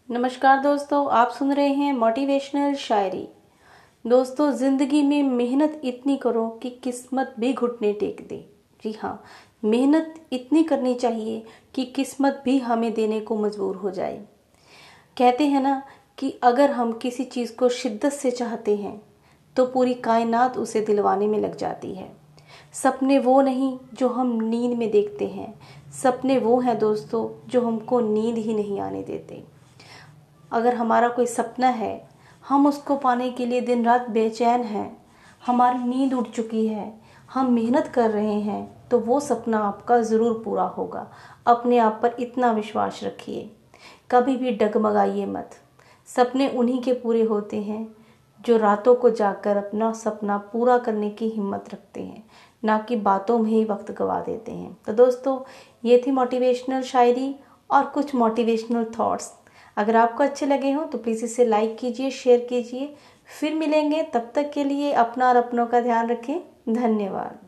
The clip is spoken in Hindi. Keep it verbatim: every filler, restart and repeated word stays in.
नमस्कार दोस्तों, आप सुन रहे हैं मोटिवेशनल शायरी। दोस्तों, ज़िंदगी में मेहनत इतनी करो कि किस्मत भी घुटने टेक दे। जी हाँ, मेहनत इतनी करनी चाहिए कि किस्मत भी हमें देने को मजबूर हो जाए। कहते हैं ना कि अगर हम किसी चीज़ को शिद्दत से चाहते हैं तो पूरी कायनात उसे दिलवाने में लग जाती है। सपने वो नहीं जो हम नींद में देखते हैं, सपने वो हैं दोस्तों जो हमको नींद ही नहीं आने देते। अगर हमारा कोई सपना है, हम उसको पाने के लिए दिन रात बेचैन हैं, हमारी नींद उड़ चुकी है, हम मेहनत कर रहे हैं, तो वो सपना आपका ज़रूर पूरा होगा। अपने आप पर इतना विश्वास रखिए, कभी भी डगमगाइए मत। सपने उन्हीं के पूरे होते हैं जो रातों को जागकर अपना सपना पूरा करने की हिम्मत रखते हैं, ना कि बातों में ही वक्त गवा देते हैं। तो दोस्तों, ये थी मोटिवेशनल शायरी और कुछ मोटिवेशनल थॉट्स। अगर आपको अच्छे लगे हों तो प्लीज़ इसे लाइक कीजिए, शेयर कीजिए। फिर मिलेंगे, तब तक के लिए अपना और अपनों का ध्यान रखें। धन्यवाद।